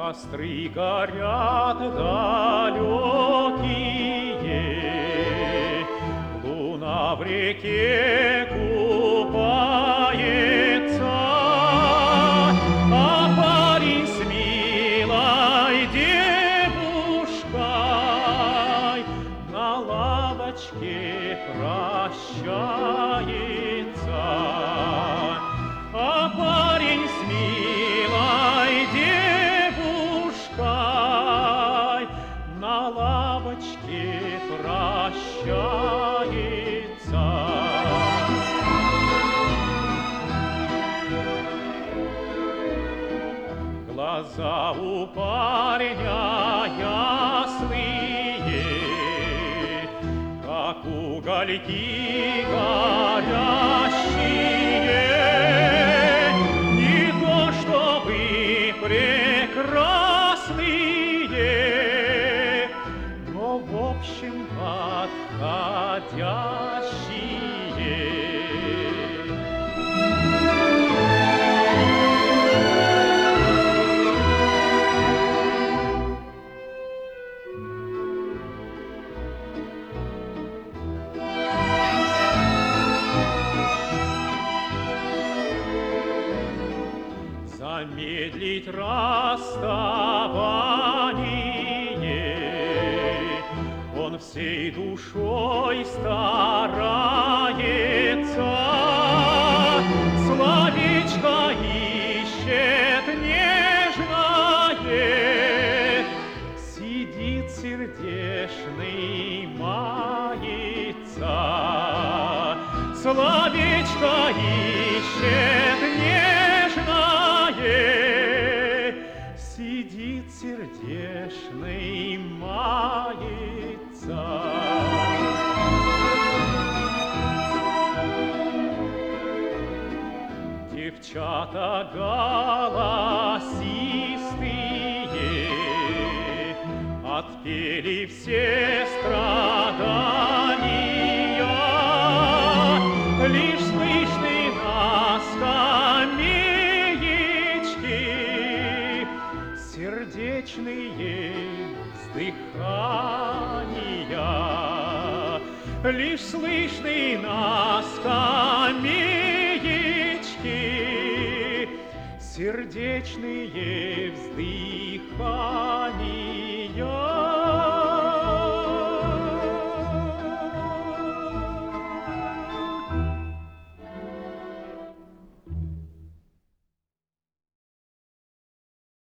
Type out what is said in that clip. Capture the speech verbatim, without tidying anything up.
Костры горят далекие, луна в реке купается, а парень с милой девушкой на лавочке прощается. А парень с милой девушкой на лавочке прощается. Глаза у парня ясные, как угольки горящие. Не то чтобы прекрасные, но в общем подходящие. Замедлить расставание он всей душой старается. Словечко ищет нежное, сидит сердечный, мается. Словечко ищет нежное, сидит сердечный, мается. Девчата голосистые отпели все страдания, лишь слышны на скамеечке сердечные вздыхания. Лишь слышны на скамеечке сердечные вздыхания.